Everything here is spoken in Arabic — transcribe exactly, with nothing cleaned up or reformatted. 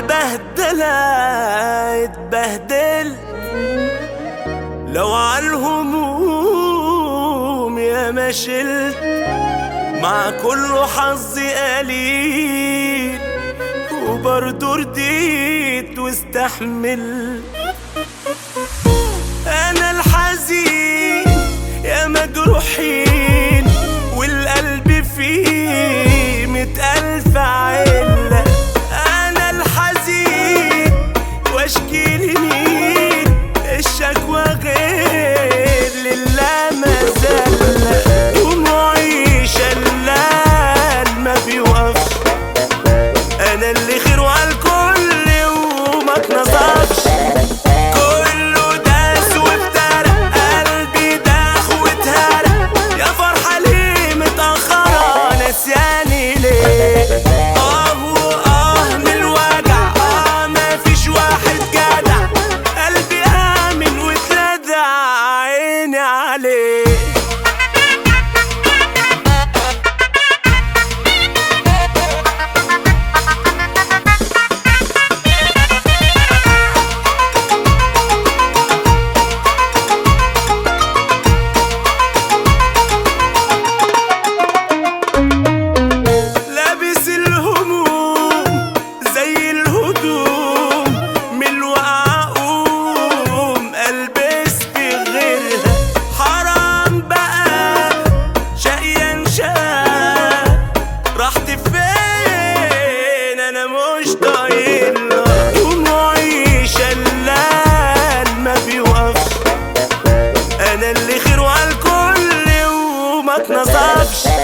عالبهدلة اتبهدل، لو عالهموم يا ما شلت، مع كله حظي قليل وبرضه رديت واستحمل. انا الحزين يا مجروحين والقلب فيه مئة ألف علة، انا الحزين واشكي لمين، الشكوى غير لله مذلة، دموعي شلال ما بيوقفش، انا اللي خير وعالكل وما اتنصفش، كله داس وافترق، قلبي داخ واتهرق، يا فرحة ليه متأخرة نسياني ليه؟ اه واه من الوجع، اه مفيش واحد جدع، قلبي آمن واتلدع عيني عليه. دموعي شلال ما بيوقفش، انا اللي خير وعالكل وما اتنصفش.